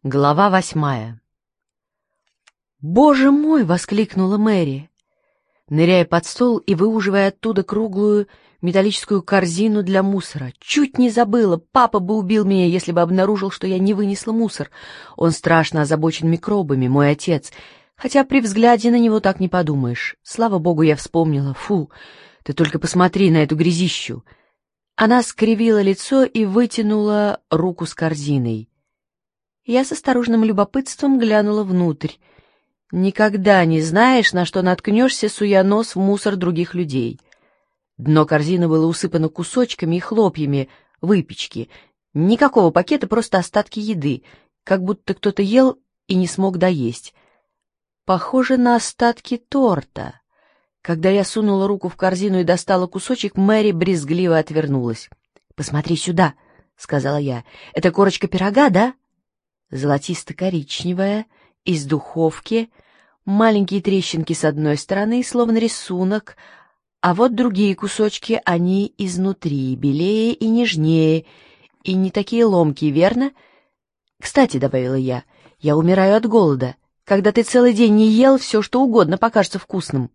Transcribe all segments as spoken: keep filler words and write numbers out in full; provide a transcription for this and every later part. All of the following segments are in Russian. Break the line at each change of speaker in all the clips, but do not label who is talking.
Глава восьмая. «Боже мой!» — воскликнула Мэри, ныряя под стол и выуживая оттуда круглую металлическую корзину для мусора. «Чуть не забыла! Папа бы убил меня, если бы обнаружил, что я не вынесла мусор. Он страшно озабочен микробами, мой отец. Хотя при взгляде на него так не подумаешь. Слава богу, я вспомнила. Фу, ты только посмотри на эту грязищу!» Она скривила лицо и вытянула руку с корзиной. Я с осторожным любопытством глянула внутрь. Никогда не знаешь, на что наткнешься, суя нос в мусор других людей. Дно корзины было усыпано кусочками и хлопьями выпечки. Никакого пакета, просто остатки еды, как будто кто-то ел и не смог доесть. Похоже на остатки торта. Когда я сунула руку в корзину и достала кусочек, Мэри брезгливо отвернулась. «Посмотри сюда», — сказала я. «Это корочка пирога, да?» Золотисто-коричневая, из духовки, маленькие трещинки с одной стороны, словно рисунок, а вот другие кусочки, они изнутри, белее и нежнее, и не такие ломкие, верно? «Кстати», — добавила я, — «я умираю от голода. Когда ты целый день не ел, все что угодно покажется вкусным».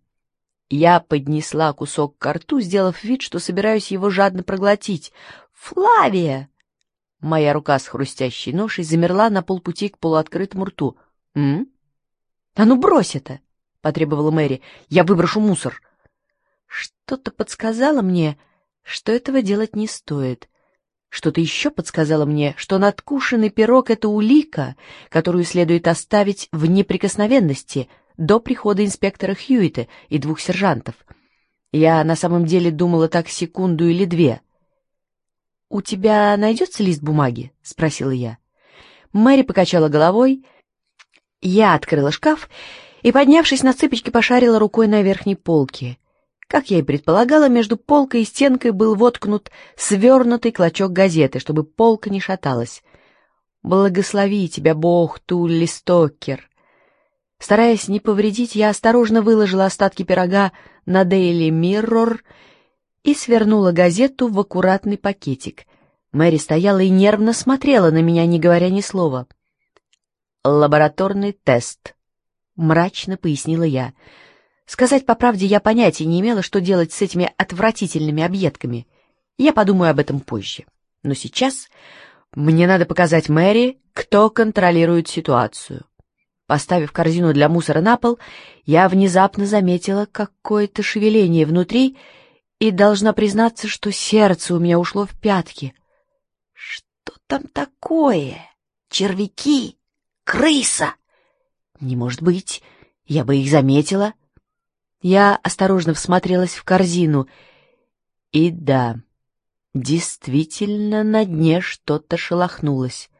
Я поднесла кусок ко рту, сделав вид, что собираюсь его жадно проглотить. «Флавия!» Моя рука с хрустящей ношей замерла на полпути к полуоткрытому рту. «М? А ну брось это!» — потребовала Мэри. «Я выброшу мусор!» Что-то подсказало мне, что этого делать не стоит. Что-то еще подсказало мне, что надкушенный пирог — это улика, которую следует оставить в неприкосновенности до прихода инспектора Хьюита и двух сержантов. Я на самом деле думала так секунду или две. «У тебя найдется лист бумаги?» — спросила я. Мэри покачала головой. Я открыла шкаф и, поднявшись на цыпочки, пошарила рукой на верхней полке. Как я и предполагала, между полкой и стенкой был воткнут свернутый клочок газеты, чтобы полка не шаталась. «Благослови тебя, Бог, Тулли Стоккер!» Стараясь не повредить, я осторожно выложила остатки пирога на Daily Mirror и свернула газету в аккуратный пакетик. Мэри стояла и нервно смотрела на меня, не говоря ни слова. «Лабораторный тест», — мрачно пояснила я. Сказать по правде, я понятия не имела, что делать с этими отвратительными объедками. Я подумаю об этом позже. Но сейчас мне надо показать Мэри, кто контролирует ситуацию. Поставив корзину для мусора на пол, я внезапно заметила какое-то шевеление внутри и должна признаться, что сердце у меня ушло в пятки. Что там такое? Червяки? Крыса? Не может быть, я бы их заметила. Я осторожно всмотрелась в корзину. И да, действительно, на дне что-то шелохнулось.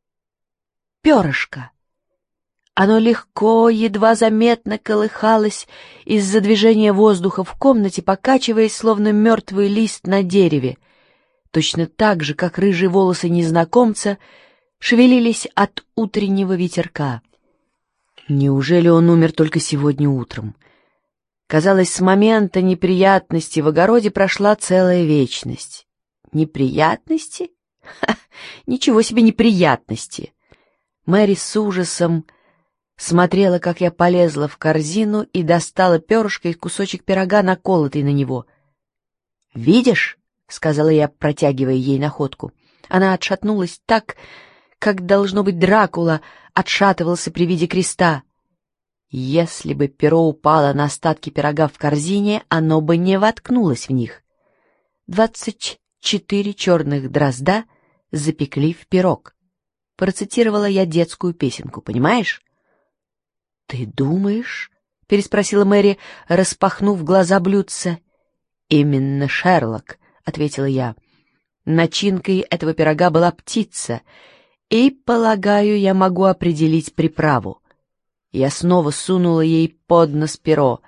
Перышко. Оно легко, едва заметно колыхалось из-за движения воздуха в комнате, покачиваясь, словно мертвый лист на дереве. Точно так же, как рыжие волосы незнакомца шевелились от утреннего ветерка. Неужели он умер только сегодня утром? Казалось, с момента неприятности в огороде прошла целая вечность. Неприятности? Ха! Ничего себе неприятности! Мэри с ужасом смотрела, как я полезла в корзину и достала перышко и кусочек пирога, наколотый на него. «Видишь?» — сказала я, протягивая ей находку. Она отшатнулась так, как, должно быть, Дракула отшатывался при виде креста. Если бы перо упало на остатки пирога в корзине, оно бы не воткнулось в них. «Двадцать четыре черных дрозда запекли в пирог». Процитировала я детскую песенку, понимаешь? «Ты думаешь?» — переспросила Мэри, распахнув глаза блюдца. «Именно Шерлок», — ответила я. «Начинкой этого пирога была птица, и, полагаю, я могу определить приправу». Я снова сунула ей под нос перо.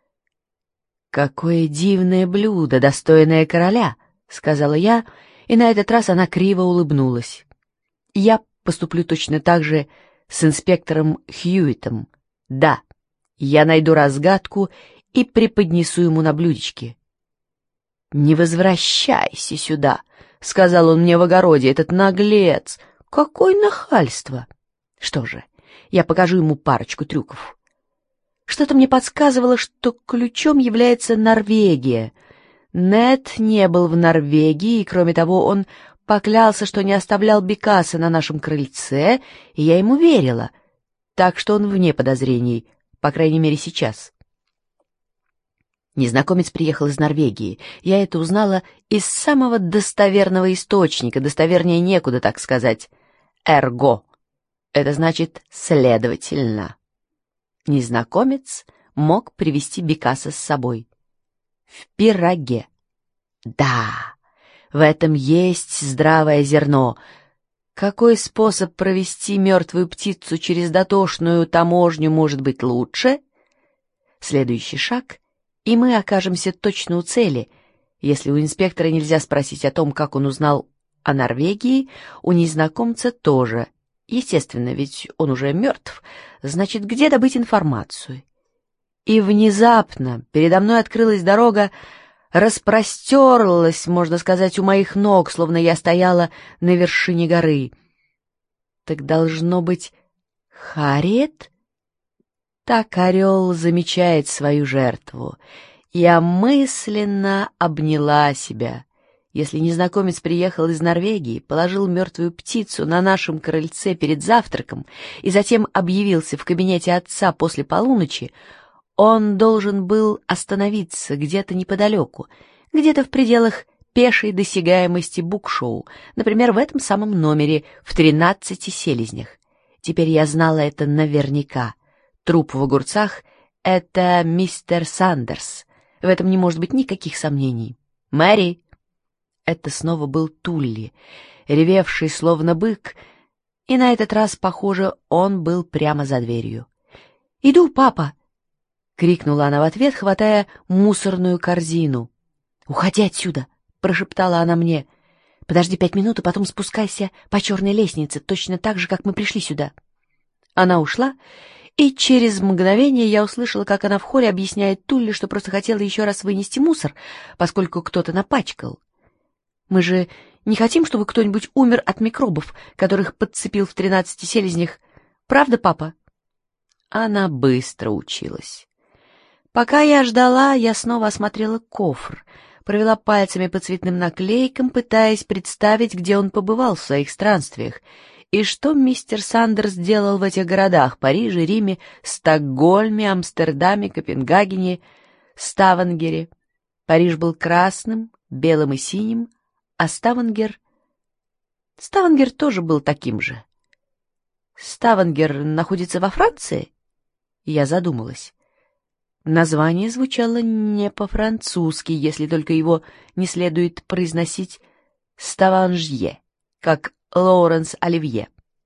«Какое дивное блюдо, достойное короля», — сказала я, и на этот раз она криво улыбнулась. «Я поступлю точно так же с инспектором Хьюитом. Да, я найду разгадку и преподнесу ему на блюдечке». «Не возвращайся сюда», — сказал он мне в огороде, — «этот наглец! Какое нахальство!» Что же, я покажу ему парочку трюков. Что-то мне подсказывало, что ключом является Норвегия. Нед не был в Норвегии, и, кроме того, он поклялся, что не оставлял Бекаса на нашем крыльце, и я ему верила, так что он вне подозрений, по крайней мере, сейчас. Незнакомец приехал из Норвегии. Я это узнала из самого достоверного источника, достовернее некуда, так сказать. Эрго. Это значит «следовательно». Незнакомец мог привезти Бекаса с собой. В пироге. Да, в этом есть здравое зерно. Какой способ провести мертвую птицу через дотошную таможню может быть лучше? Следующий шаг, и мы окажемся точно у цели. Если у инспектора нельзя спросить о том, как он узнал о Норвегии, у незнакомца тоже. Естественно, ведь он уже мертв. Значит, где добыть информацию? И внезапно передо мной открылась дорога, распростерлась, можно сказать, у моих ног, словно я стояла на вершине горы. Так должно быть Харриет? Так орел замечает свою жертву. Я мысленно обняла себя. Если незнакомец приехал из Норвегии, положил мертвую птицу на нашем крыльце перед завтраком и затем объявился в кабинете отца после полуночи, он должен был остановиться где-то неподалеку, где-то в пределах пешей досягаемости букшоу, например, в этом самом номере в тринадцати селезнях. Теперь я знала это наверняка. Труп в огурцах — это мистер Сандерс. В этом не может быть никаких сомнений. «Мэри!» Это снова был Тулли, ревевший словно бык, и на этот раз, похоже, он был прямо за дверью. «Иду, папа!» — крикнула она в ответ, хватая мусорную корзину. «Уходи отсюда!» — прошептала она мне. «Подожди пять минут, и потом спускайся по черной лестнице, точно так же, как мы пришли сюда». Она ушла, и через мгновение я услышала, как она в холле объясняет Тулли, что просто хотела еще раз вынести мусор, поскольку кто-то напачкал. Мы же не хотим, чтобы кто-нибудь умер от микробов, которых подцепил в тринадцати селезнях. Правда, папа? Она быстро училась. Пока я ждала, я снова осмотрела кофр, провела пальцами по цветным наклейкам, пытаясь представить, где он побывал в своих странствиях, и что мистер Сандерс делал в этих городах — Париже, Риме, Стокгольме, Амстердаме, Копенгагене, Ставангере. Париж был красным, белым и синим, а Ставангер... Ставангер тоже был таким же. Ставангер находится во Франции? Я задумалась. Название звучало не по-французски, если только его не следует произносить «Ставанжье», как Лоуренс Оливье.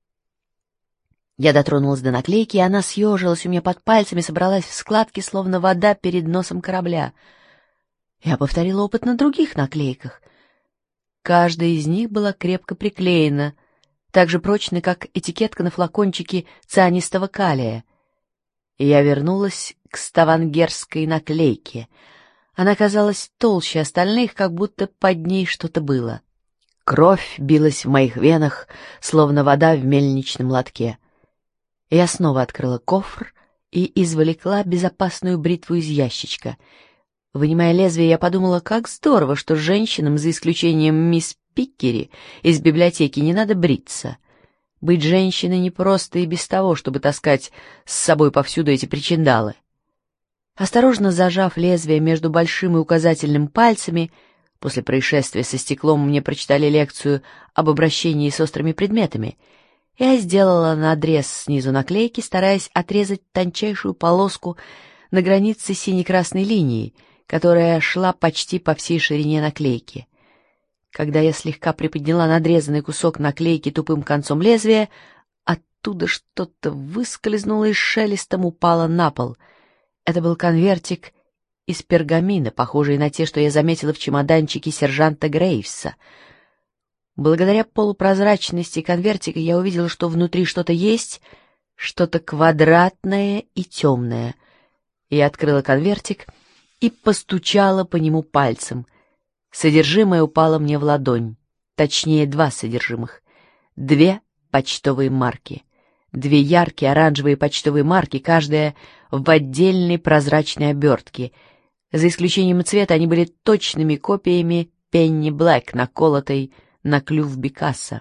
Я дотронулась до наклейки, и она съежилась у меня под пальцами, собралась в складки, словно вода перед носом корабля. Я повторила опыт на других наклейках. Каждая из них была крепко приклеена, так же прочно, как этикетка на флакончике цианистого калия. И я вернулась к ставангерской наклейке. Она казалась толще остальных, как будто под ней что-то было. Кровь билась в моих венах, словно вода в мельничном лотке. Я снова открыла кофр и извлекла безопасную бритву из ящичка. Вынимая лезвие, я подумала, как здорово, что женщинам, за исключением мисс Пиккери, из библиотеки не надо бриться. Быть женщиной непросто и без того, чтобы таскать с собой повсюду эти причиндалы. Осторожно зажав лезвие между большим и указательным пальцами, после происшествия со стеклом мне прочитали лекцию об обращении с острыми предметами, я сделала надрез снизу наклейки, стараясь отрезать тончайшую полоску на границе синей-красной линии, которая шла почти по всей ширине наклейки. Когда я слегка приподняла надрезанный кусок наклейки тупым концом лезвия, оттуда что-то выскользнуло и шелестом упало на пол. Это был конвертик из пергамина, похожий на те, что я заметила в чемоданчике сержанта Грейвса. Благодаря полупрозрачности конвертика я увидела, что внутри что-то есть, что-то квадратное и темное. Я открыла конвертик и постучала по нему пальцем. Содержимое упало мне в ладонь, точнее, два содержимых. Две почтовые марки. Две яркие оранжевые почтовые марки, каждая в отдельной прозрачной обертке. За исключением цвета они были точными копиями Пенни Блэк, наколотой на клюв Бикассо.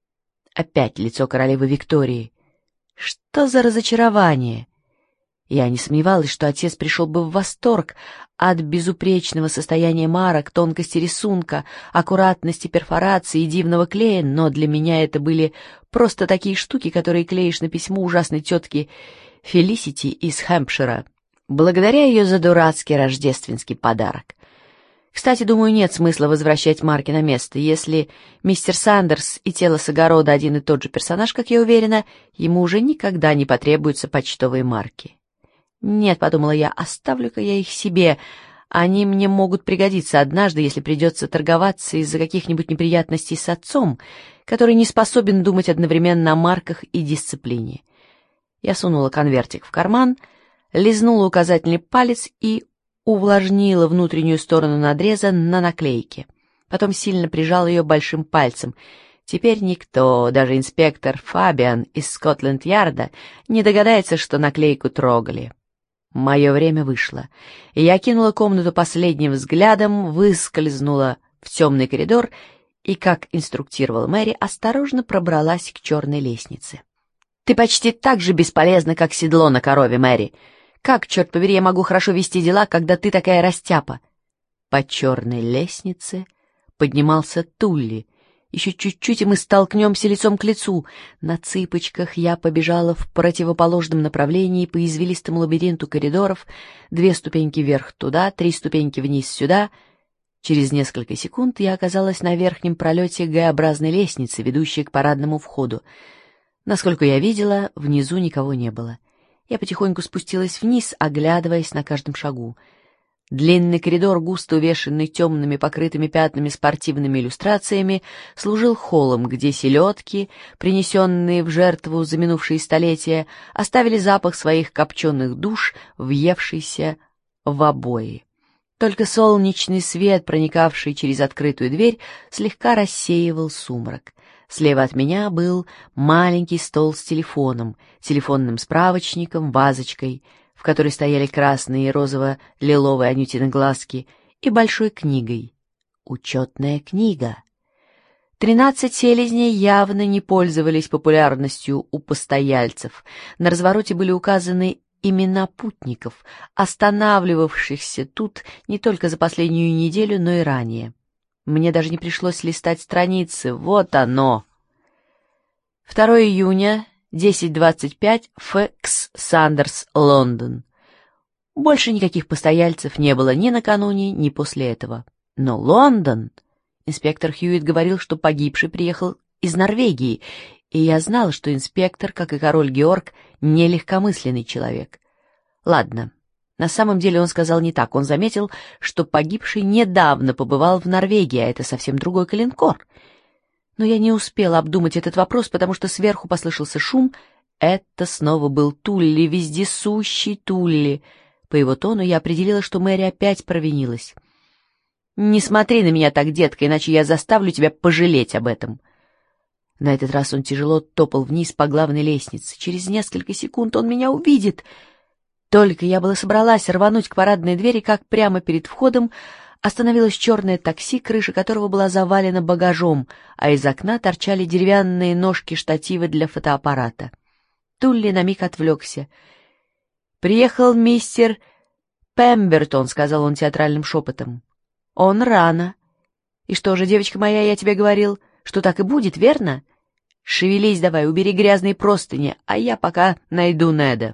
Опять лицо королевы Виктории. Что за разочарование! Я не сомневалась, что отец пришел бы в восторг от безупречного состояния марок, тонкости рисунка, аккуратности перфорации и дивного клея, но для меня это были просто такие штуки, которые клеишь на письмо ужасной тетки Фелисити из Хэмпшира, благодаря ее за дурацкий рождественский подарок. Кстати, думаю, нет смысла возвращать марки на место. Если мистер Сандерс и тело с огорода один и тот же персонаж, как я уверена, ему уже никогда не потребуются почтовые марки. «Нет», — подумала я, — «оставлю-ка я их себе. Они мне могут пригодиться однажды, если придется торговаться из-за каких-нибудь неприятностей с отцом, который не способен думать одновременно о марках и дисциплине». Я сунула конвертик в карман, лизнула указательный палец и увлажнила внутреннюю сторону надреза на наклейке. Потом сильно прижала ее большим пальцем. Теперь никто, даже инспектор Фабиан из Скотланд-Ярда, не догадается, что наклейку трогали. Мое время вышло. Я кинула комнату последним взглядом, выскользнула в темный коридор и, как инструктировала Мэри, осторожно пробралась к черной лестнице. «Ты почти так же бесполезна, как седло на корове, Мэри. Как, черт побери, я могу хорошо вести дела, когда ты такая растяпа?» По черной лестнице поднимался Тулли. Еще чуть-чуть, и мы столкнемся лицом к лицу. На цыпочках я побежала в противоположном направлении по извилистому лабиринту коридоров, две ступеньки вверх туда, три ступеньки вниз сюда. Через несколько секунд я оказалась на верхнем пролете Г-образной лестницы, ведущей к парадному входу. Насколько я видела, внизу никого не было. Я потихоньку спустилась вниз, оглядываясь на каждом шагу. Длинный коридор, густо увешанный темными покрытыми пятнами спортивными иллюстрациями, служил холлом, где селедки, принесенные в жертву за минувшие столетия, оставили запах своих копченых душ, въевшийся в обои. Только солнечный свет, проникавший через открытую дверь, слегка рассеивал сумрак. Слева от меня был маленький стол с телефоном, телефонным справочником, вазочкой, в которой стояли красные и розово-лиловые Анютины глазки, и большой книгой. Учетная книга. Тринадцать селезней явно не пользовались популярностью у постояльцев. На развороте были указаны имена путников, останавливавшихся тут не только за последнюю неделю, но и ранее. Мне даже не пришлось листать страницы. Вот оно! второго июня, десять двадцать пять, Ф.К.С. Сандерс, Лондон. Больше никаких постояльцев не было ни накануне, ни после этого. Но Лондон... Инспектор Хьюитт говорил, что погибший приехал из Норвегии, и я знала, что инспектор, как и король Георг, не легкомысленный человек. Ладно, на самом деле он сказал не так. Он заметил, что погибший недавно побывал в Норвегии, а это совсем другой калинкор. Но я не успела обдумать этот вопрос, потому что сверху послышался шум. Это снова был Тулли, вездесущий Тулли. По его тону я определила, что Мэри опять провинилась. «Не смотри на меня так, детка, иначе я заставлю тебя пожалеть об этом». На этот раз он тяжело топал вниз по главной лестнице. Через несколько секунд он меня увидит. Только я была собралась рвануть к парадной двери, как прямо перед входом остановилось черное такси, крыша которого была завалена багажом, а из окна торчали деревянные ножки-штативы для фотоаппарата. Тулли на миг отвлекся. «Приехал мистер Пембертон», — сказал он театральным шепотом. «Он рано. И что же, девочка моя, я тебе говорил, что так и будет, верно? Шевелись давай, убери грязные простыни, а я пока найду Неда».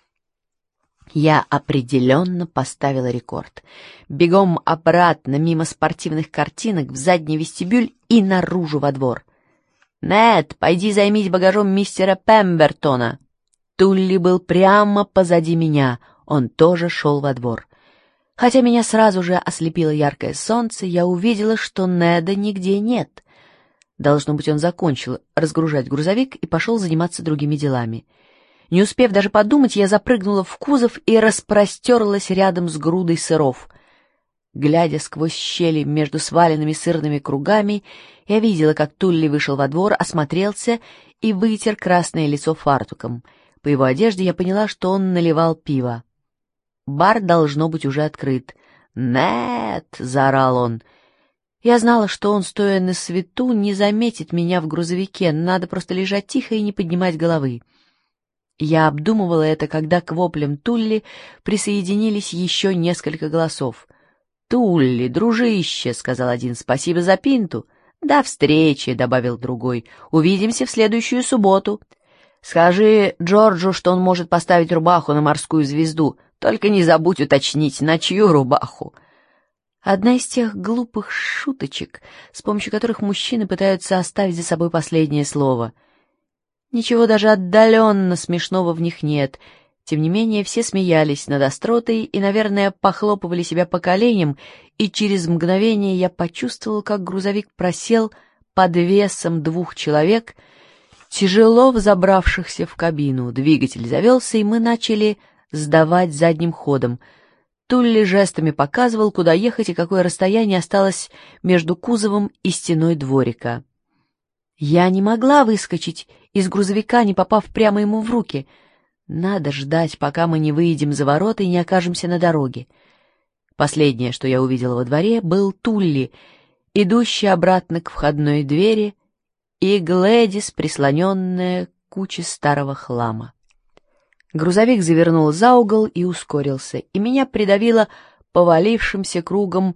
Я определенно поставила рекорд. Бегом обратно, мимо спортивных картинок, в задний вестибюль и наружу во двор. «Нед, пойди займись багажом мистера Пембертона». Тулли был прямо позади меня, он тоже шел во двор. Хотя меня сразу же ослепило яркое солнце, я увидела, что Неда нигде нет. Должно быть, он закончил разгружать грузовик и пошел заниматься другими делами. Не успев даже подумать, я запрыгнула в кузов и распростерлась рядом с грудой сыров. Глядя сквозь щели между сваленными сырными кругами, я видела, как Тулли вышел во двор, осмотрелся и вытер красное лицо фартуком. По его одежде я поняла, что он наливал пиво. Бар, должно быть, уже открыт. «Нет!» — заорал он. Я знала, что он, стоя на свету, не заметит меня в грузовике, надо просто лежать тихо и не поднимать головы. Я обдумывала это, когда к воплям Тулли присоединились еще несколько голосов. «Тулли, дружище!» — сказал один. «Спасибо за пинту!» «До встречи!» — добавил другой. «Увидимся в следующую субботу!» «Скажи Джорджу, что он может поставить рубаху на морскую звезду, только не забудь уточнить, на чью рубаху!» Одна из тех глупых шуточек, с помощью которых мужчины пытаются оставить за собой последнее слово. Ничего даже отдаленно смешного в них нет. Тем не менее, все смеялись над остротой и, наверное, похлопывали себя по коленям, и через мгновение я почувствовал, как грузовик просел под весом двух человек, тяжело взобравшихся в кабину. Двигатель завелся, и мы начали сдавать задним ходом. Тулли жестами показывал, куда ехать и какое расстояние осталось между кузовом и стеной дворика. Я не могла выскочить из грузовика, не попав прямо ему в руки. Надо ждать, пока мы не выйдем за ворота и не окажемся на дороге. Последнее, что я увидела во дворе, был Тулли, идущий обратно к входной двери, и Глэдис, прислоненная к куче старого хлама. Грузовик завернул за угол и ускорился, и меня придавило повалившимся кругом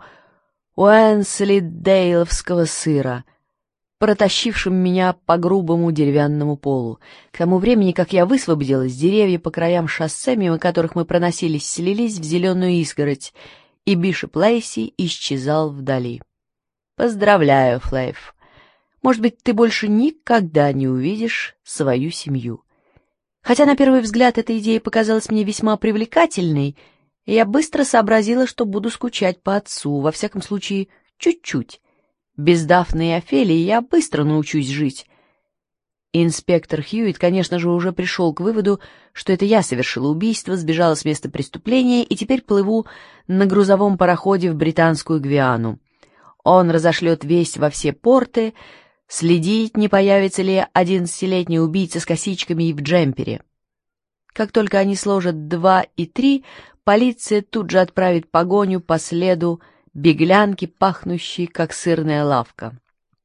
уэнслидейловского сыра, протащившим меня по грубому деревянному полу. К тому времени, как я высвободилась, деревья по краям шоссе, мимо которых мы проносились, слились в зеленую изгородь, и Бишоп Лейси исчезал вдали. «Поздравляю, Флейв. Может быть, ты больше никогда не увидишь свою семью». Хотя на первый взгляд эта идея показалась мне весьма привлекательной, я быстро сообразила, что буду скучать по отцу, во всяком случае, чуть-чуть. Без Дафны и Офелии я быстро научусь жить. Инспектор Хьюитт, конечно же, уже пришел к выводу, что это я совершила убийство, сбежала с места преступления и теперь плыву на грузовом пароходе в Британскую Гвиану. Он разошлет весть во все порты, следить, не появится ли одиннадцатилетний убийца с косичками и в джемпере. Как только они сложат два и три, полиция тут же отправит погоню по следу беглянки, пахнущей, как сырная лавка.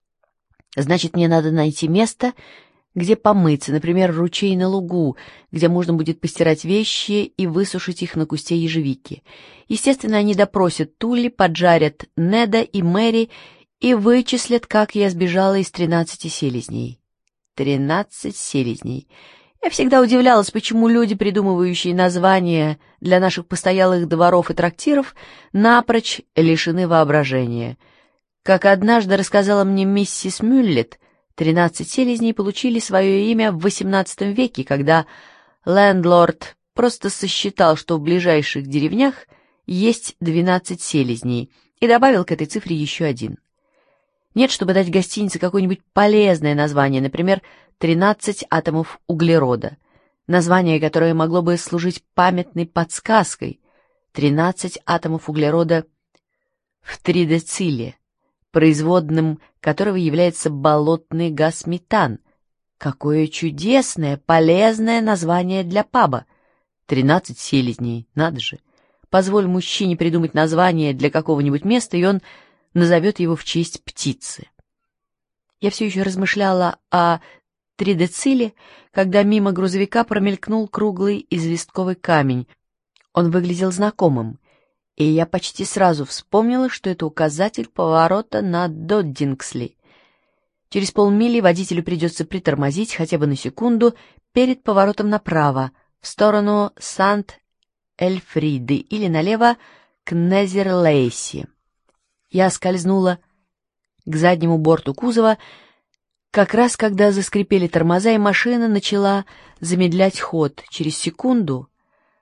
Значит, мне надо найти место, где помыться, например, ручей на лугу, где можно будет постирать вещи и высушить их на кусте ежевики. Естественно, они допросят Тулли, поджарят Неда и Мэри и вычислят, как я сбежала из тринадцати селезней. Тринадцать селезней. Я всегда удивлялась, почему люди, придумывающие названия для наших постоялых дворов и трактиров, напрочь лишены воображения. Как однажды рассказала мне миссис Мюллет, тринадцать селезней получили свое имя в восемнадцатом веке, когда лендлорд просто сосчитал, что в ближайших деревнях есть двенадцать селезней, и добавил к этой цифре еще один. Нет, чтобы дать гостинице какое-нибудь полезное название, например, «тринадцать атомов углерода», название, которое могло бы служить памятной подсказкой. тринадцать атомов углерода в тридециле, производным которого является болотный газ метан. Какое чудесное, полезное название для паба! тринадцать селезней, надо же! Позволь мужчине придумать название для какого-нибудь места, и он назовет его в честь птицы. Я все еще размышляла о тридециле, когда мимо грузовика промелькнул круглый известковый камень. Он выглядел знакомым, и я почти сразу вспомнила, что это указатель поворота на Доддингсли. Через полмили водителю придется притормозить хотя бы на секунду перед поворотом направо, в сторону Сант-Эльфриды или налево к Незер-Лейси. Я скользнула к заднему борту кузова, как раз когда заскрипели тормоза, и машина начала замедлять ход. Через секунду,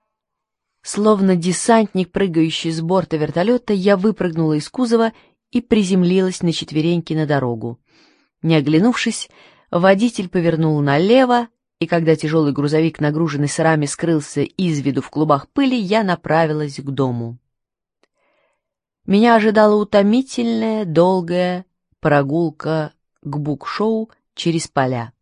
словно десантник, прыгающий с борта вертолета, я выпрыгнула из кузова и приземлилась на четвереньки на дорогу. Не оглянувшись, водитель повернул налево, и когда тяжелый грузовик, нагруженный сырами, скрылся из виду в клубах пыли, я направилась к дому. меня ожидала утомительная, долгая прогулка к букшоу через поля.